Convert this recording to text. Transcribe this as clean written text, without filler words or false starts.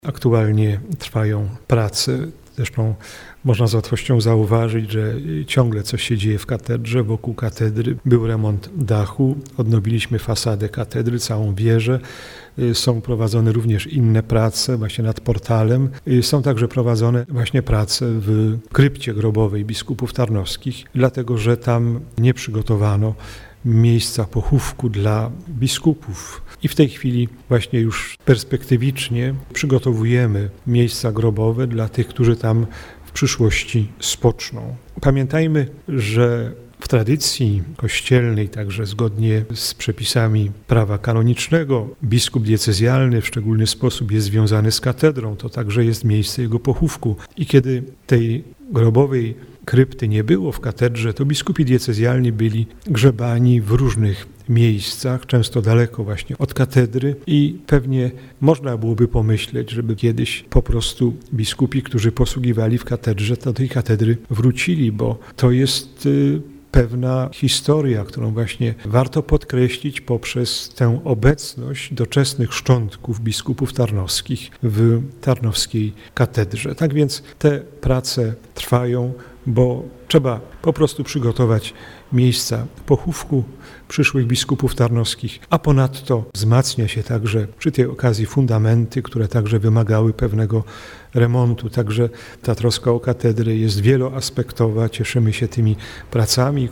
Aktualnie trwają prace, zresztą można z łatwością zauważyć, że ciągle coś się dzieje w katedrze, wokół katedry. Był remont dachu, odnowiliśmy fasadę katedry, całą wieżę. Są prowadzone również inne prace właśnie nad portalem. Są także prowadzone właśnie prace w krypcie grobowej biskupów tarnowskich, dlatego że tam nie przygotowano miejsca pochówku dla biskupów. I w tej chwili właśnie już perspektywicznie przygotowujemy miejsca grobowe dla tych, którzy tam w przyszłości spoczną. Pamiętajmy, że w tradycji kościelnej, także zgodnie z przepisami prawa kanonicznego, biskup diecezjalny w szczególny sposób jest związany z katedrą, to także jest miejsce jego pochówku. I kiedy tej grobowej krypty nie było w katedrze, to biskupi diecezjalni byli grzebani w różnych miejscach, często daleko właśnie od katedry i pewnie można byłoby pomyśleć, żeby kiedyś po prostu biskupi, którzy posługiwali w katedrze, do tej katedry wrócili, bo to jest pewna historia, którą właśnie warto podkreślić poprzez tę obecność doczesnych szczątków biskupów tarnowskich w tarnowskiej katedrze. Tak więc te prace trwają, bo trzeba po prostu przygotować miejsca pochówku przyszłych biskupów tarnowskich, a ponadto wzmacnia się także przy tej okazji fundamenty, które także wymagały pewnego remontu. Także ta troska o katedrę jest wieloaspektowa, cieszymy się tymi pracami.